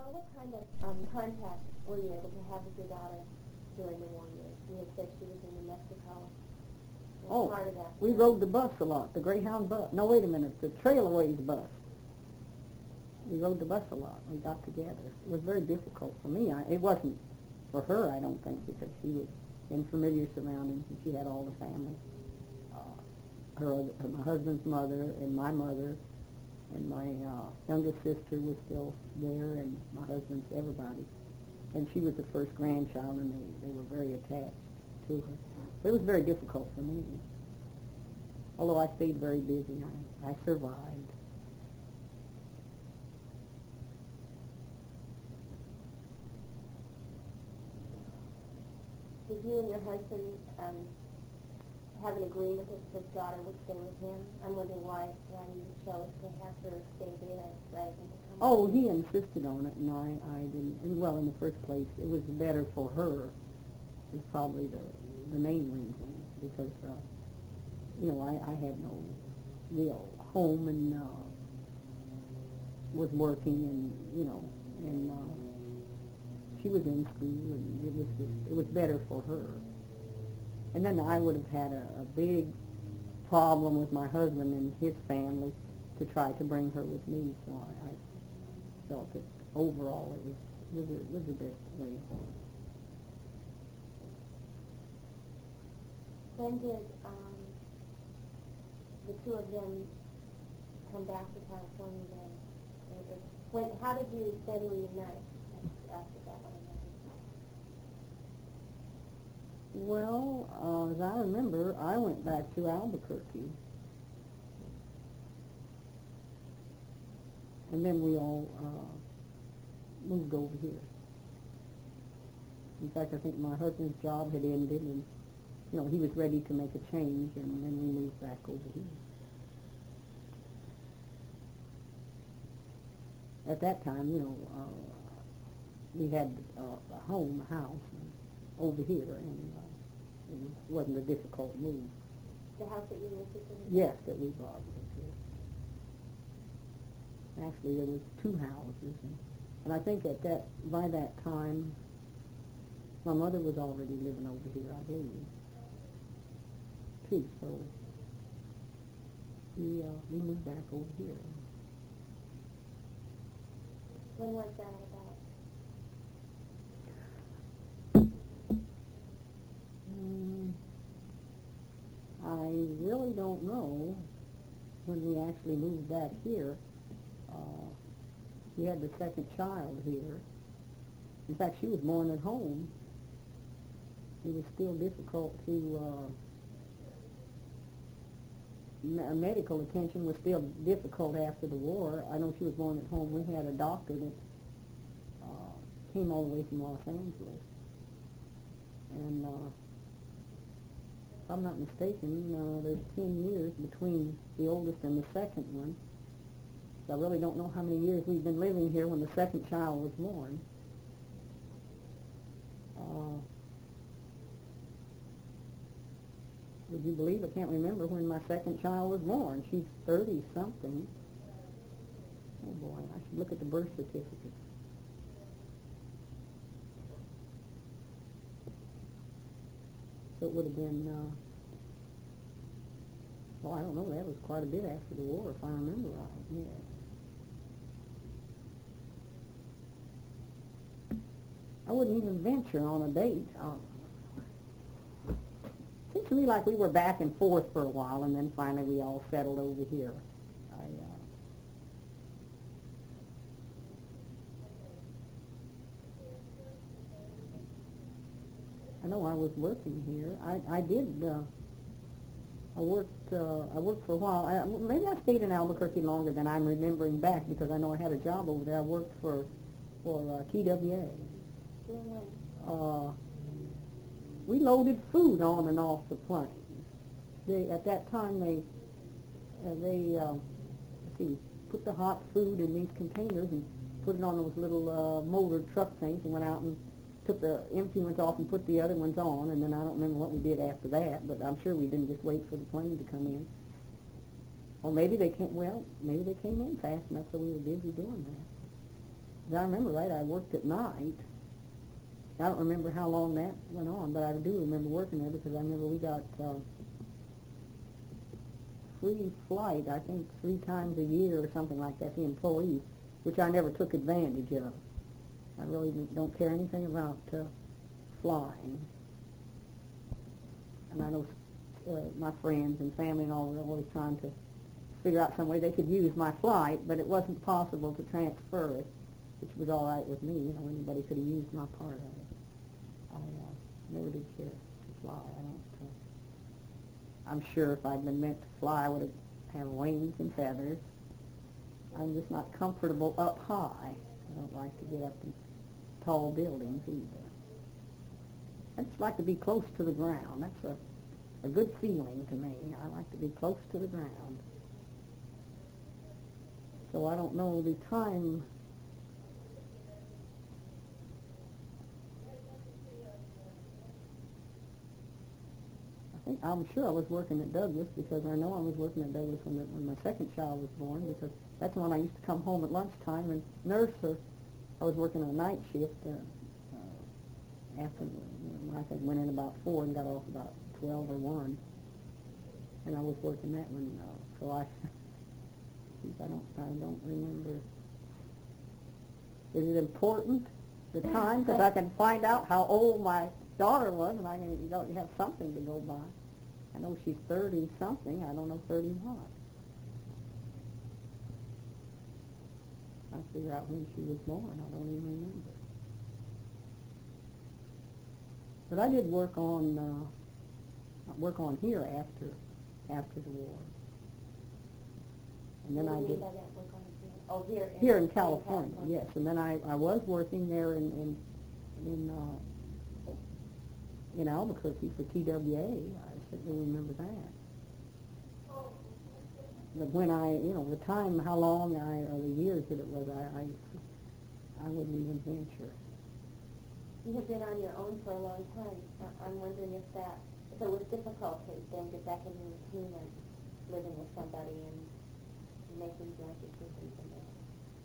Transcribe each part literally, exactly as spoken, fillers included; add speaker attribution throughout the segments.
Speaker 1: Uh, what kind of um, contact were you able to have with your daughter during the war years? You had said she was in New Mexico.
Speaker 2: Oh, we rode the bus a lot, the Greyhound bus. No, wait a minute, the Trailways bus. We rode the bus a lot. We got together. It was very difficult for me. I, it wasn't for her, I don't think, because she was in familiar surroundings and she had all the family. Uh, her, her, my husband's mother and my mother and my uh, youngest sister was still there, and my husband's everybody. And she was the first grandchild, and they, they were very attached to her. But it was very difficult for me. Although I stayed very busy, I, I survived.
Speaker 1: Did you and your husband um, have an agreement that his daughter would stay with him? I'm wondering why, why you chose to have her stay there rather than to come.
Speaker 2: Oh, he insisted on it, and I, I didn't. And well, in the first place, it was better for her. Is probably the the main reason, because uh, you know I, I had no real home and uh, was working, and you know, and uh, she was in school, and it was just, it was better for her. And then I would have had a, a big problem with my husband and his family to try to bring her with me. So I, I felt that overall it was was, a, was the best way for her.
Speaker 1: When did um, the two of them come back to California then? When, how did you then reunite after that one?
Speaker 2: Well, uh, as I remember, I went back to Albuquerque. And then we all uh, moved over here. In fact, I think my husband's job had ended, and you know, he was ready to make a change, and then we moved back over here. At that time, you know, uh, we had uh, a home, a house, over here, and uh, it wasn't a difficult move.
Speaker 1: The house that you lived in?
Speaker 2: Yes, that we bought was here. Actually, there was two houses, and, and I think at that by that time, my mother was already living over here, I believe. Too, so we uh, we moved back over here.
Speaker 1: When was that about?
Speaker 2: Um, I really don't know when we actually moved back here. Uh, we had the second child here. In fact, she was born at home. It was still difficult to, uh, me- medical attention was still difficult after the war. I know she was born at home. We had a doctor that uh, came all the way from Los Angeles. And uh, if I'm not mistaken, uh, there's ten years between the oldest and the second one. So I really don't know how many years we've been living here when the second child was born. Uh, would you believe, I can't remember when my second child was born. She's thirty-something. Oh boy, I should look at the birth certificate. So it would have been, uh, well, I don't know, that was quite a bit after the war, if I remember right, yeah. I wouldn't even venture on a date. Um, it seems to me like we were back and forth for a while, and then finally we all settled over here. I, uh, I know I was working here. I, I did. Uh, I worked. Uh, I worked for a while. I, maybe I stayed in Albuquerque longer than I'm remembering back, because I know I had a job over there. I worked for for uh, T W A. Uh, we loaded food on and off the planes. They, at that time, they uh, they uh, let's see, put the hot food in these containers and put it on those little uh, motor truck things, and went out and took the empty ones off and put the other ones on. And then I don't remember what we did after that, but I'm sure we didn't just wait for the plane to come in. Or maybe they came. Well, maybe they came in fast enough, so we were busy doing that. If I remember right, I worked at night. I don't remember how long that went on, but I do remember working there because I remember we got uh, free flight, I think, three times a year or something like that, the employees, which I never took advantage of. I really don't care anything about uh, flying. And I know uh, my friends and family and all were always trying to figure out some way they could use my flight, but it wasn't possible to transfer it, which was all right with me. You know, anybody could have used my part of it. I uh, never did care to fly. I don't. Uh, I'm sure if I'd been meant to fly, I would have had wings and feathers. I'm just not comfortable up high. I don't like to get up in tall buildings either. I just like to be close to the ground. That's a, a good feeling to me. I like to be close to the ground. So I don't know the time. I think, I'm sure I was working at Douglas because I know I was working at Douglas when, the, when my second child was born, because that's when I used to come home at lunchtime and nurse her. I was working a night shift uh, uh, after, you know, I think went in about four and got off about twelve or one, and I was working that one. Uh, so I, I don't, I don't remember. Is it important, the time, because I can find out how old my daughter was, and I can, you know, you have something to go by. I know she's thirty something. I don't know thirty what. I figure out when she was born. I don't even remember. But I did work on uh, work on here after after the war, and then
Speaker 1: What
Speaker 2: I
Speaker 1: do you
Speaker 2: did
Speaker 1: mean by that, work on here? Oh, here in,
Speaker 2: here in California.
Speaker 1: California.
Speaker 2: Yes, and then I, I was working there in in in, uh, in Albuquerque for T W A. I certainly remember that. But when I, you know, the time, how long I, or the years that it was, I, I, I wouldn't even venture.
Speaker 1: You have been on your own for a long time. I- I'm wondering if that, if it was difficult to then get back into routine and living with somebody and making joint decisions and that.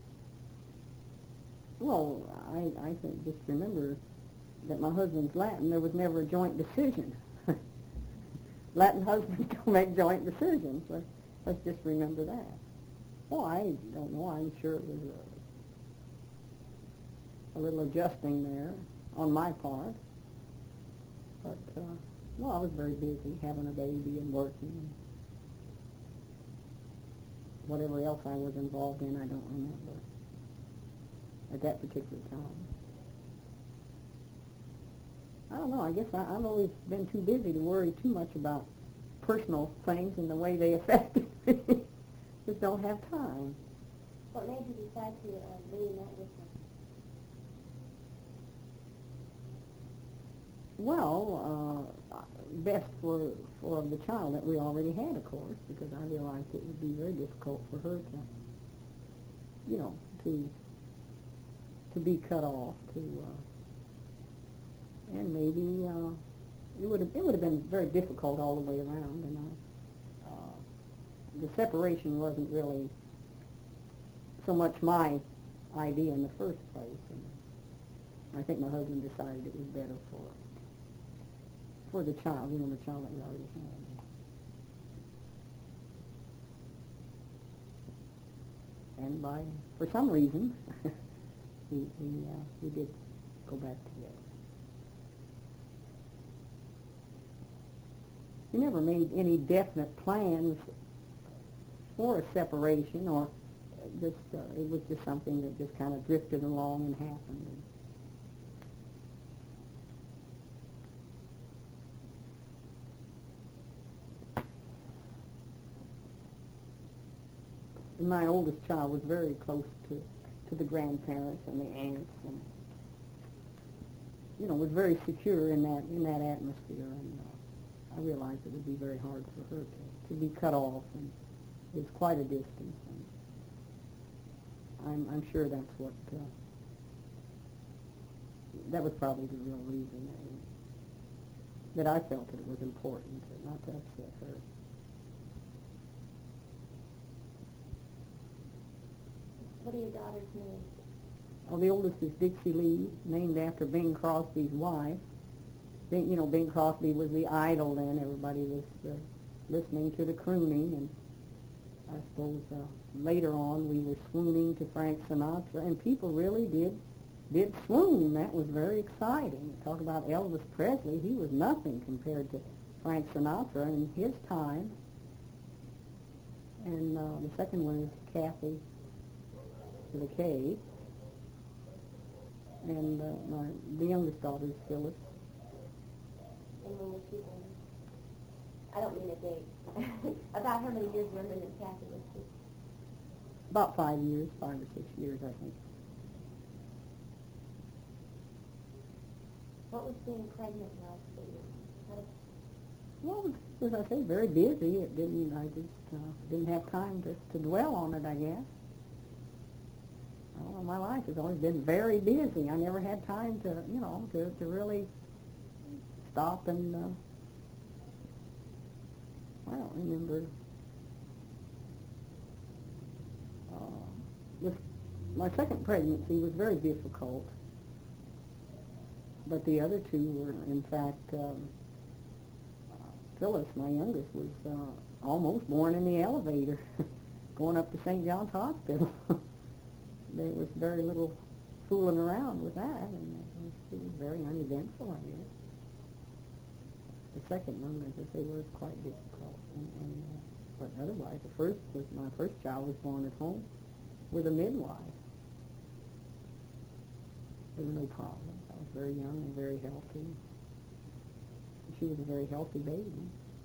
Speaker 2: Well, I, I think just remember that my husband's Latin. There was never a joint decision. Latin husbands don't make joint decisions. Let's, let's just remember that. Well, I don't know. I'm sure it was a, a little adjusting there on my part. But, uh, well, I was very busy having a baby and working and whatever else I was involved in, I don't remember at that particular time. I don't know. I guess I, I've always been too busy to worry too much about personal things and the way they affected me. Just don't have time.
Speaker 1: What made you decide to uh, reunite with them?
Speaker 2: Well, uh, best for for the child that we already had, of course, because I realized it would be very difficult for her to, you know, to to be cut off, to, uh, and maybe uh, it would have it would have been very difficult all the way around, and I, uh, the separation wasn't really so much my idea in the first place, and I think my husband decided it was better for for the child, you know, the child that we already had. And by, for some reason, we, we, uh, we did go back together. We never made any definite plans for a separation, or just, uh, it was just something that just kind of drifted along and happened. And my oldest child was very close to, to the grandparents and the aunts, and you know, was very secure in that in that atmosphere. And uh, I realized it would be very hard for her to, to be cut off, and it was quite a distance. And I'm I'm sure that's what uh, that was probably the real reason that, that I felt that it was important to not to upset her.
Speaker 1: What are your daughter's names?
Speaker 2: Oh, the oldest is Dixie Lee, named after Bing Crosby's wife. Bing, you know, Bing Crosby was the idol then. Everybody was uh, listening to the crooning, and I suppose uh, later on we were swooning to Frank Sinatra, and people really did did swoon. That was very exciting. Talk about Elvis Presley. He was nothing compared to Frank Sinatra in his time. And uh, the second one is Kathy with a K. And uh, my the youngest daughter is Phyllis.
Speaker 1: And when was she born? I don't mean a date. About how many years younger than Kathy was she?
Speaker 2: About five years, five or six years, I think.
Speaker 1: What was being pregnant like for you? How did,
Speaker 2: Well, as I say, very busy. It didn't. I just uh, didn't have time to, to dwell on it, I guess. Well, my life has always been very busy. I never had time to, you know, to, to really stop and. Uh, I don't remember. Uh, this, my second pregnancy was very difficult, but the other two were, in fact, um, uh, Phyllis, my youngest, was uh, almost born in the elevator, going up to Saint John's Hospital. There was very little fooling around with that, and it was, it was very uneventful, I guess. The second one, as I say, was quite difficult, and, and uh, but otherwise, the first was my first child was born at home with a midwife. There were no problems. I was very young and very healthy. She was a very healthy baby.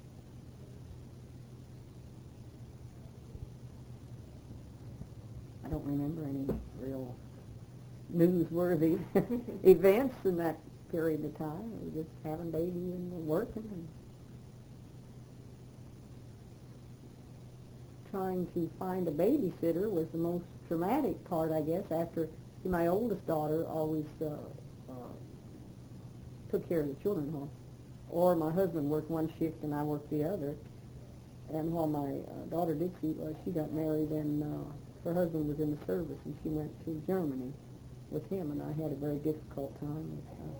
Speaker 2: I don't remember any real newsworthy events in that period of time. We were just having babies and working and trying to find a babysitter was the most traumatic part, I guess, after my oldest daughter always uh, uh, took care of the children home. Or my husband worked one shift and I worked the other. And while my uh, daughter Dixie, uh, she got married and uh, her husband was in the service and she went to Germany with him, and I had a very difficult time with, uh,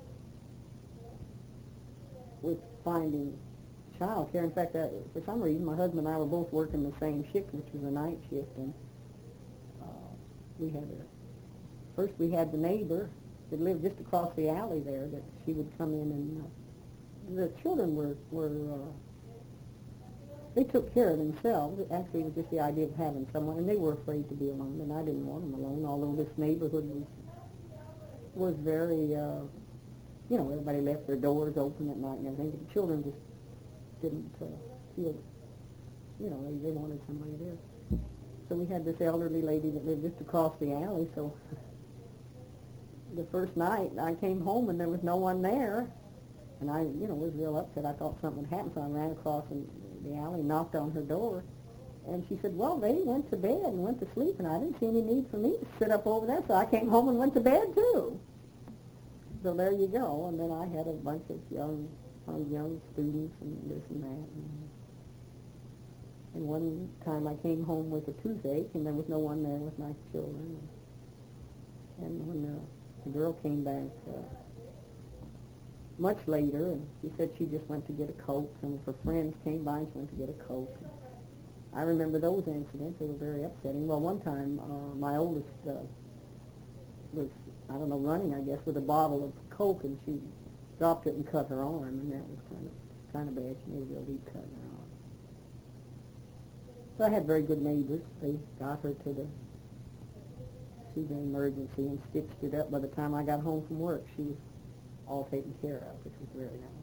Speaker 2: with finding child care. In fact, uh, for some reason, my husband and I were both working the same shift, which was a night shift, and uh, we had a, first we had the neighbor that lived just across the alley there, that she would come in, and uh, the children were, were uh, they took care of themselves. Actually, it was just the idea of having someone, and they were afraid to be alone, and I didn't want them alone, although this neighborhood was was very, uh, you know, everybody left their doors open at night and everything, but the children just didn't uh, feel, you know, they, they wanted somebody there. So we had this elderly lady that lived just across the alley, so the first night I came home and there was no one there, and I, you know, was real upset. I thought something had happened, so I ran across in the alley, knocked on her door, and she said, well, they went to bed and went to sleep, and I didn't see any need for me to sit up over there, so I came home and went to bed, too. So there you go, and then I had a bunch of young, uh, young students and this and that. And, and one time I came home with a toothache, and there was no one there with my children. And when the, the girl came back uh, much later, and she said she just went to get a Coke. Some of her friends came by and she went to get a Coke. I remember those incidents. They were very upsetting. Well, one time, uh, my oldest uh, was, I don't know, running, I guess, with a bottle of Coke, and she dropped it and cut her arm, and that was kind of kind of bad. She made a real deep cut in her arm. So I had very good neighbors. They got her to the to the emergency and stitched it up. By the time I got home from work, she was all taken care of, which was very nice.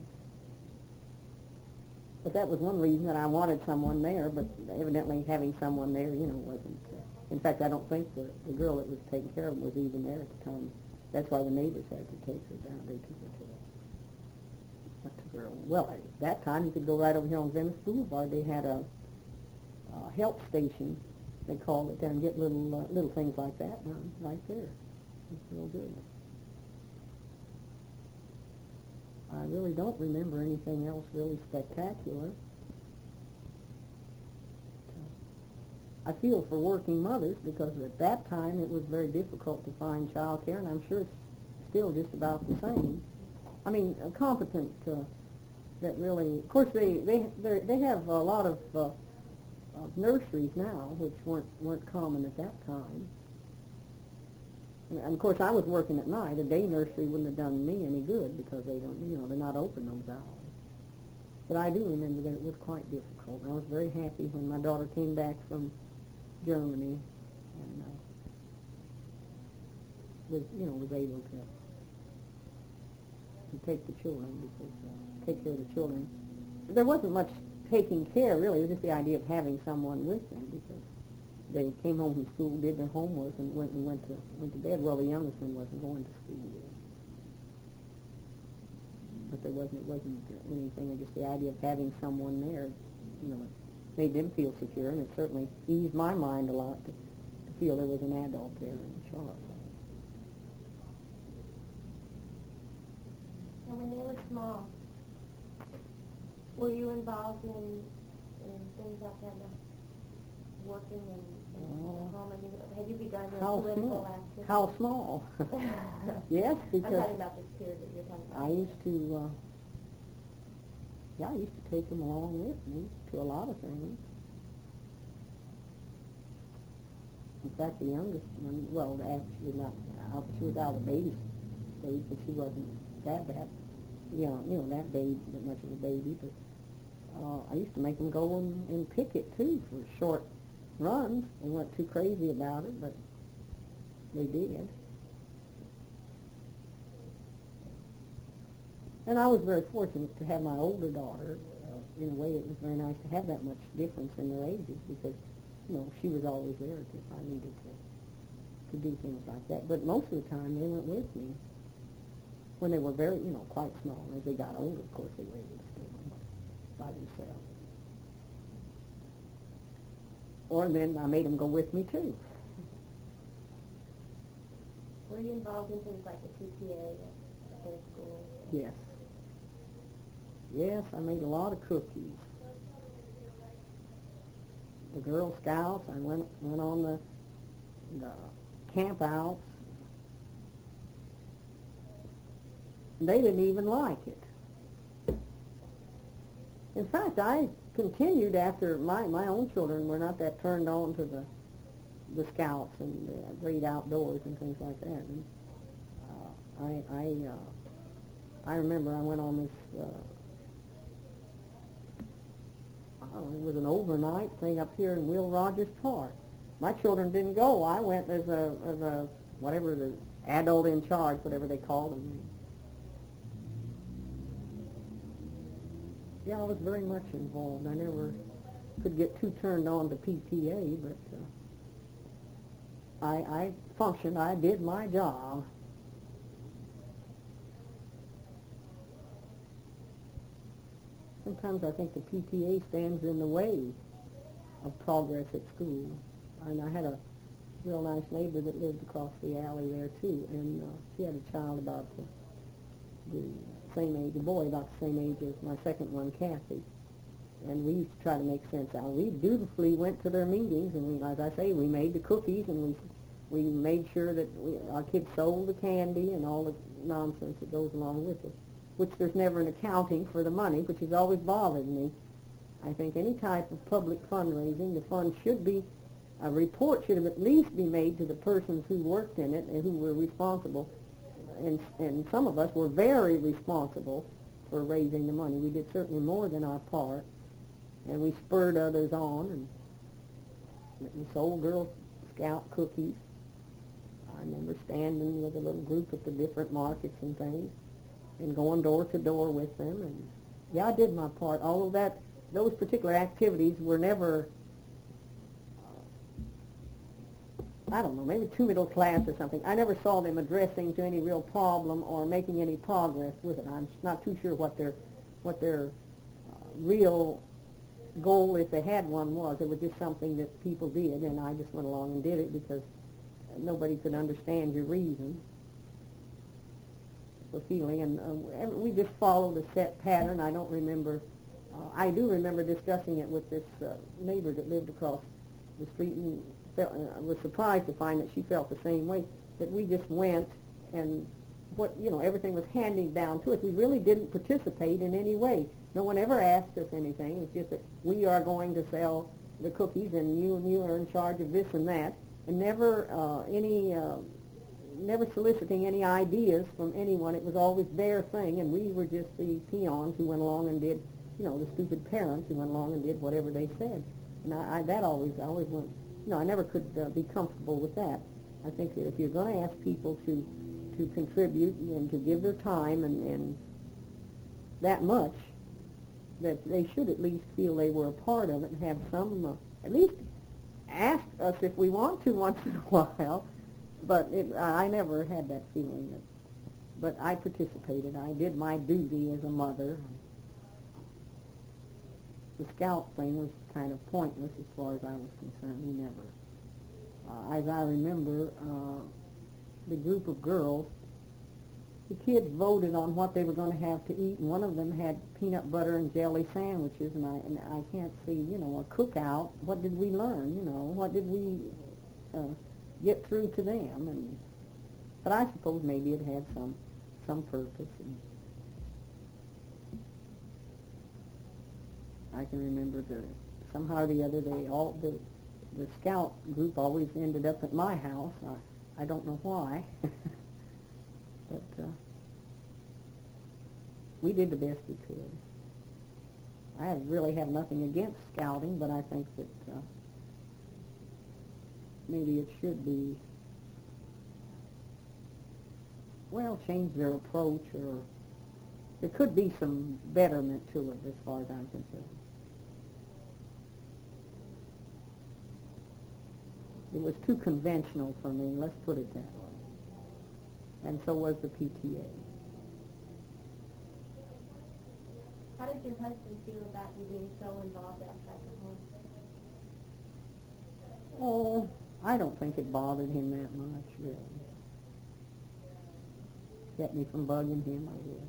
Speaker 2: But that was one reason that I wanted someone there, but evidently having someone there, you know, wasn't. Uh, in fact, I don't think the, the girl that was taking care of him was even there at the time. That's why the neighbors had to take her down. They took her to the, what the girl. Well, at that time, you could go right over here on Venice Boulevard. They had a, a health station, they called it, there, and get little uh, little things like that done right there. It's real good. I really don't remember anything else really spectacular. I feel for working mothers because at that time it was very difficult to find child care, and I'm sure it's still just about the same. I mean, uh, competent, uh, that really, of course they, they, they they have a lot of, uh, of nurseries now, which weren't, weren't common at that time. And of course I was working at night. A day nursery wouldn't have done me any good because they don't, you know, they're not open those hours. But I do remember that it was quite difficult. I was very happy when my daughter came back from Germany and uh, was, you know, was able to to take the children, because uh, take care of the children. There wasn't much taking care, really. It was just the idea of having someone with them, because they came home from school, did their homework, and went and went to went to bed. Well, the youngest one wasn't going to school yet. But there wasn't, it wasn't anything, just the idea of having someone there, you know, it made them feel secure, and it certainly eased my mind a lot to, to feel there was an adult there in charge.
Speaker 1: And when they were small, were you involved in, in things like that, like working in, in
Speaker 2: Oh.
Speaker 1: the home? I mean, have you begun your
Speaker 2: How
Speaker 1: political
Speaker 2: small?
Speaker 1: activity?
Speaker 2: How small? Yes,
Speaker 1: I'm
Speaker 2: because
Speaker 1: talking about this period that you're talking about.
Speaker 2: I used to, uh, yeah, I used to take them along with me to a lot of things. In fact, the youngest one, well, actually not, out- she was out of the baby stage, but she wasn't that bad, you know, you know, that baby, that much of a baby, but uh, I used to make them go and, and picket, too, for short runs. They weren't too crazy about it, but they did. And I was very fortunate to have my older daughter. Uh, in a way, it was very nice to have that much difference in their ages, because, you know, she was always there if I needed to to do things like that. But most of the time, they went with me when they were very, you know, quite small. As they got older, of course, they were able to stay by themselves. Or then I made them go with me, too.
Speaker 1: Were you involved in things like the P T A at their school?
Speaker 2: Yes. Yes, I made a lot of cookies. The Girl Scouts, I went went on the, the camp outs. They didn't even like it. In fact, I continued after my, my own children were not that turned on to the the Scouts and the great outdoors and things like that. And, uh, I I uh, I remember I went on this. Uh, I don't know, it was an overnight thing up here in Will Rogers Park. My children didn't go. I went as a as a whatever the adult in charge, whatever they called them. Yeah, I was very much involved. I never could get too turned on to P T A, but uh, I, I functioned. I did my job. Sometimes I think the P T A stands in the way of progress at school. And I had a real nice neighbor that lived across the alley there, too, and uh, she had a child about the, the same age, a boy about the same age as my second one, Kathy. And we used to try to make sense out. We dutifully went to their meetings, and we, as I say, we made the cookies, and we we made sure that we, our kids sold the candy and all the nonsense that goes along with it, which there's never an accounting for the money, which has always bothered me. I think any type of public fundraising, the fund should be, a report should have at least be made to the persons who worked in it and who were responsible. And, and some of us were very responsible for raising the money. We did certainly more than our part, and we spurred others on, and we sold Girl Scout cookies. I remember standing with a little group at the different markets and things, and going door to door with them. And yeah, I did my part. Although that those particular activities were never, uh, I don't know, maybe too middle class or something. I never saw them addressing to any real problem or making any progress with it. I'm not too sure what their what their uh, real goal, if they had one, was. It was just something that people did, and I just went along and did it because nobody could understand your reason for feeling, and uh, we just followed a set pattern. I don't remember, uh, I do remember discussing it with this uh, neighbor that lived across the street and felt, uh, I was surprised to find that she felt the same way, that we just went and what, you know, everything was handing down to us. We really didn't participate in any way. No one ever asked us anything. It was just that we are going to sell the cookies and you and you are in charge of this and that, and never uh, any, uh, never soliciting any ideas from anyone. It was always their thing, and we were just the peons who went along and did, you know, the stupid parents who went along and did whatever they said. And I, I that always, I always went, you know, I never could uh, be comfortable with that. I think that if you're going to ask people to, to contribute and to give their time and, and that much, that they should at least feel they were a part of it and have some, uh, at least ask us if we want to once in a while. But it, I never had that feeling. That, but I participated. I did my duty as a mother. The scout thing was kind of pointless as far as I was concerned. We never. Uh, as I remember, uh, the group of girls, the kids voted on what they were going to have to eat, and one of them had peanut butter and jelly sandwiches, and I, and I can't see, you know, a cookout. What did we learn, you know? What did we uh, get through to them? And but I suppose maybe it had some some purpose. And I can remember the somehow or the other they all the the scout group always ended up at my house. I I don't know why. But uh, we did the best we could. I have, really have nothing against scouting, but I think that uh, maybe it should be, well, change their approach, or there could be some betterment to it as far as I'm concerned. It was too conventional for me, let's put it that way. And so was the P T A.
Speaker 1: How did your husband feel about you being so involved outside the home?
Speaker 2: Oh, I don't think it bothered him that much, really. Kept me from bugging him, I guess.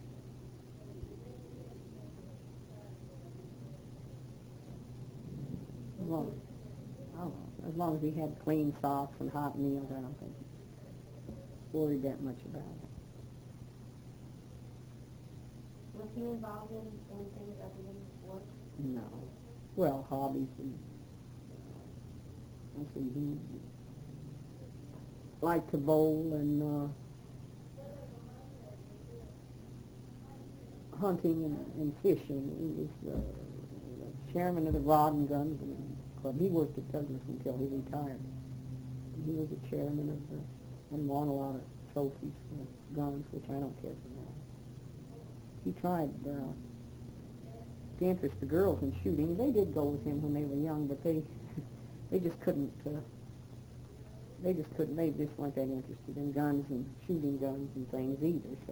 Speaker 2: As long, I don't know, as long as he had clean socks and hot meals, I don't think he worried that much about it.
Speaker 1: Was he involved in anything other than work?
Speaker 2: No. Well, hobbies and, let's see, he liked to bowl and uh, hunting and, and fishing. He was uh, the chairman of the Rod and Gun Club. He worked at Douglas until he retired. He was the chairman of the, and won a lot of trophies for guns, which I don't care for now. He tried uh, to interest the girls in shooting. They did go with him when they were young, but they they just couldn't. Uh, they just couldn't. They just weren't that interested in guns and shooting guns and things either. So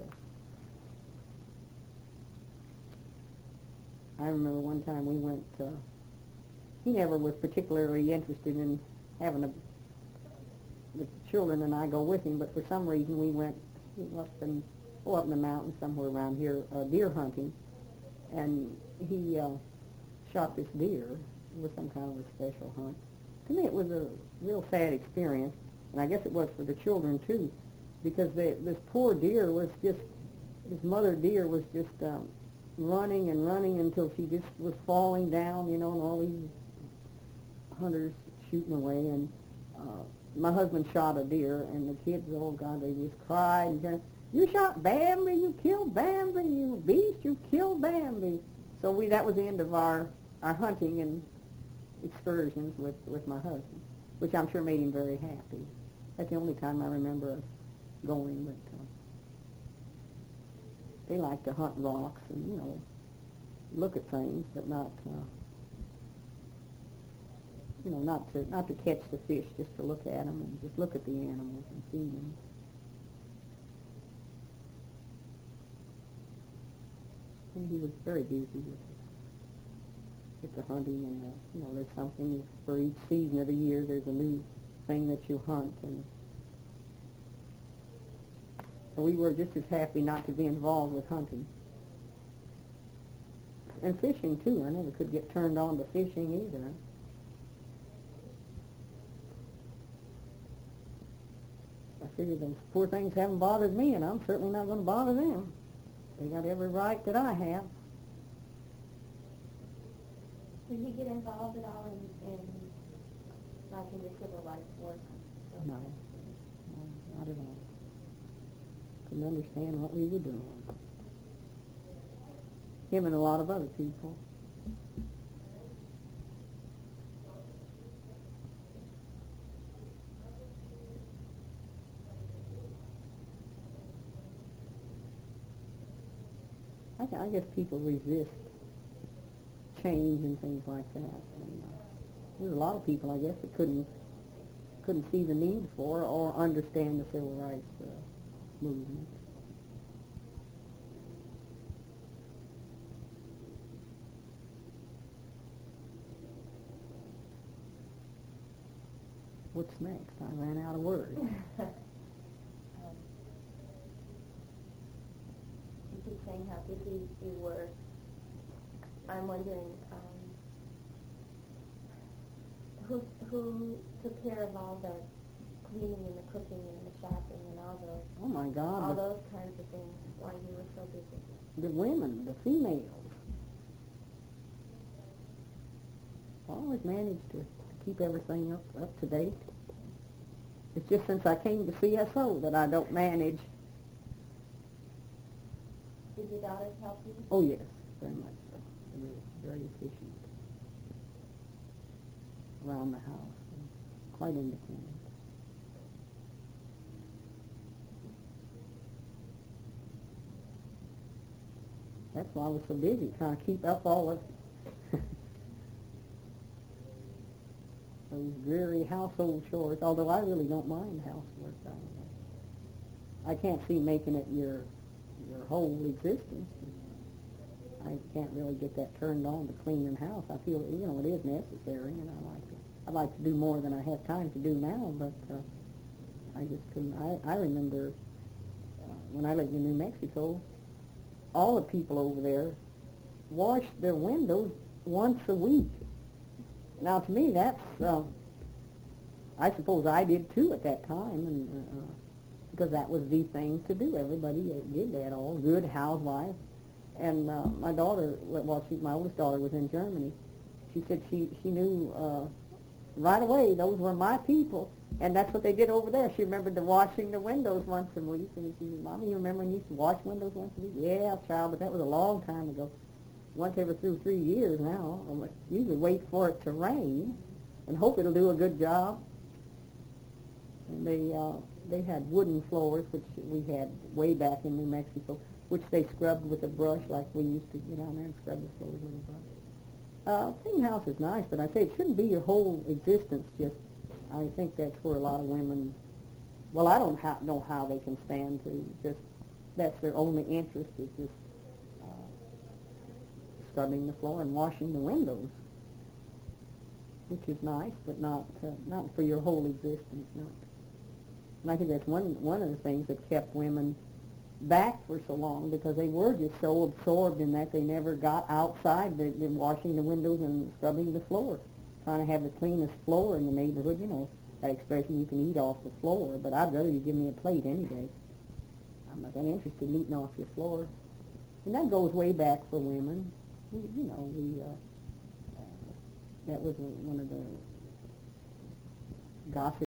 Speaker 2: I remember one time we went. Uh, he never was particularly interested in having a, the children and I go with him, but for some reason we went up in oh, up in the mountains somewhere around here, uh, deer hunting, and he uh, shot this deer. It was some kind of a special hunt. To me, it was a real sad experience, and I guess it was for the children too, because they, this poor deer was just, this mother deer was just um, running and running until she just was falling down, you know, and all these hunters shooting away, and uh, my husband shot a deer, and the kids, oh God, they just cried and said, "You shot Bambi, you killed Bambi, you beast, you killed Bambi." So we, that was the end of our, our hunting and excursions with, with my husband, which I'm sure made him very happy. That's the only time I remember us going, but uh, they like to hunt rocks and, you know, look at things, but not, uh, you know, not to, not to catch the fish, just to look at them and just look at the animals and feed them. And he was very busy with, with the hunting, and uh, you know, there's something for each season of the year. There's a new thing that you hunt, and so we were just as happy not to be involved with hunting and fishing too. I never could get turned on to fishing either. I figure those poor things haven't bothered me, and I'm certainly not going to bother them. They got every right that I have.
Speaker 1: Did you get involved at all in, in like in the civil rights work?
Speaker 2: No, no, not at all. Couldn't understand what we were doing. Him and a lot of other people. I, gu- I guess people resist change and things like that. And, uh, there's a lot of people, I guess, that couldn't couldn't see the need for or understand the civil rights uh, movement. What's next? I ran out of words.
Speaker 1: um, you keep saying how busy you were. I'm wondering um, who who took care of all the cleaning and the cooking and the shopping and all those
Speaker 2: Oh my God!
Speaker 1: all
Speaker 2: The,
Speaker 1: those kinds of things while you were so busy.
Speaker 2: the women, the females, always managed to, to keep everything up up to date. It's just since I came to C S O that I don't manage.
Speaker 1: Did your daughters help you?
Speaker 2: Oh yes, very much so. They were very efficient around the house, and quite independent. That's why I was so busy, trying to keep up all of those dreary household chores, although I really don't mind housework. I, I can't see making it your your whole existence. I can't really get that turned on to clean the house. I feel, you know, it is necessary, and I like to, I'd like to do more than I have time to do now, but uh, I just couldn't. I, I remember uh, when I lived in New Mexico, all the people over there washed their windows once a week. Now, to me, that's, uh, I suppose I did too at that time, and uh, because that was the thing to do. Everybody did that, all good housewives. And uh, my daughter, well, she, my oldest daughter was in Germany. She said she, she knew uh, right away those were my people, and that's what they did over there. She remembered the washing the windows once a week, and she said, Mommy, you remember when you used to wash windows once a week? Yeah, child, but that was a long time ago. Once every two or three years now. I usually wait for it to rain and hope it'll do a good job. And they uh, they had wooden floors, which we had way back in New Mexico, which they scrubbed with a brush, like we used to get down there and scrub the floors with a brush. Uh, clean house is nice, but I say it shouldn't be your whole existence. Just, I think that's where a lot of women, well, I don't ha- know how they can stand to just, that's their only interest is just uh, scrubbing the floor and washing the windows, which is nice, but not uh, not for your whole existence. Not. And I think that's one one of the things that kept women back for so long, because they were just so absorbed in that they never got outside the, the washing the windows and scrubbing the floor, trying to have the cleanest floor in the neighborhood. You know, that expression, you can eat off the floor, but I'd rather you give me a plate any day. I'm not that interested in eating off your floor. And that goes way back for women. We, you know, we uh, uh, that was one of the gossip